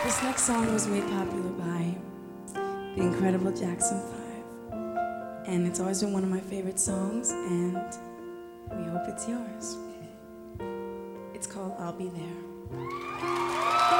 This next song was made popular by the incredible Jackson 5, and it's always been one of my favorite songs, and we hope it's yours. It's called I'll Be There.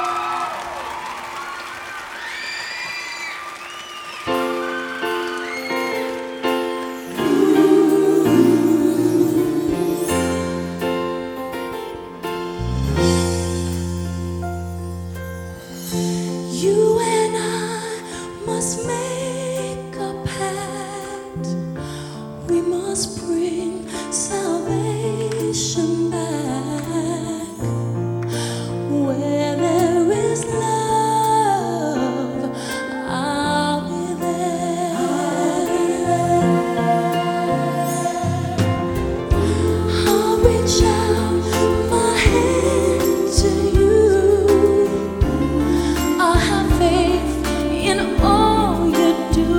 You and I must make a pact. We must bring salvation back. Where there is love, I'll be there. I'll reach out my hand to you. I'll have faith in all you do.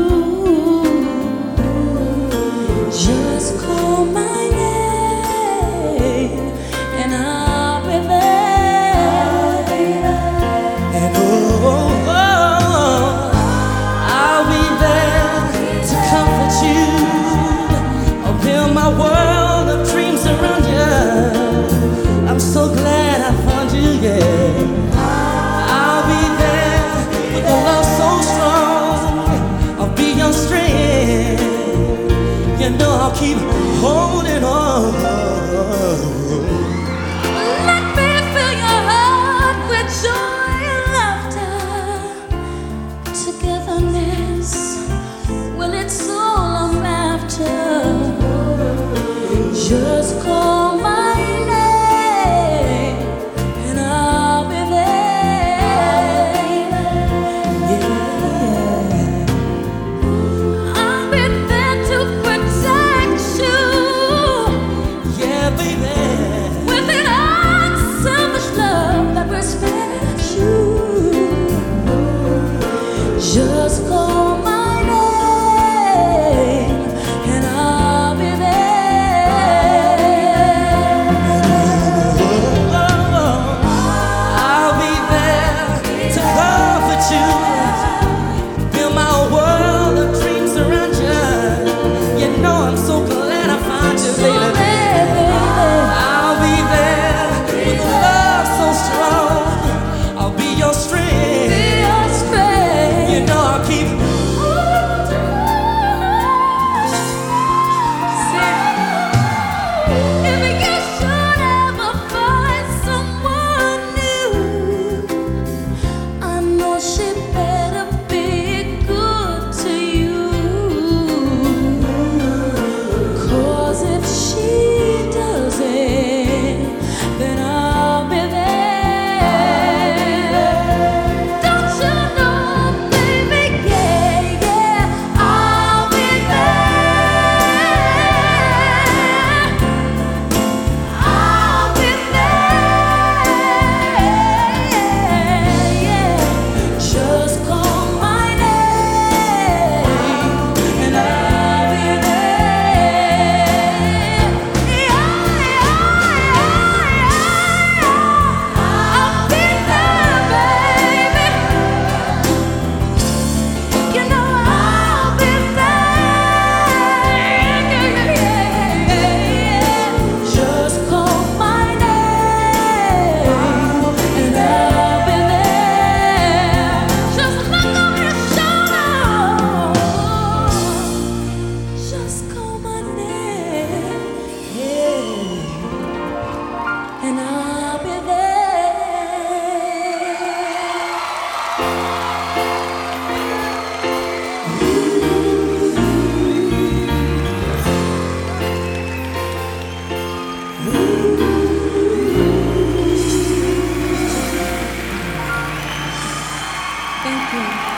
Just call my name and I'll be there. And I'll be there to comfort you. I'll build my world of dreams around you. I'm so glad I found you, yeah. I'll be there with a love so strong. I'll be your strength. You know I'll keep holding on. Let me fill your heart with joy and laughter. Togetherness, well, it's all I'm after. Just call my name and I'll be there. I'll be there to protect you Yeah, baby. with an unselfish love that respects you. Just call my name and I'll be there. I'll be there to comfort you. Build my world of dreams around you. You know I'm so glad I found you, baby. I'll be there with a love so strong. I'll be your strength. You know I'll keep. If you should ever find someone new, I know she better be good to you. 'Cause if she doesn't, then I'll be there. Don't you know, baby? Yeah, yeah, I'll be there. I'll be there. Yeah. Just call my name and I'll be there. I'll be there, baby. You know I'll be there. Just call my name and I'll be there. Just look over your shoulder. Just call my name, yeah, and I'll be Thank you.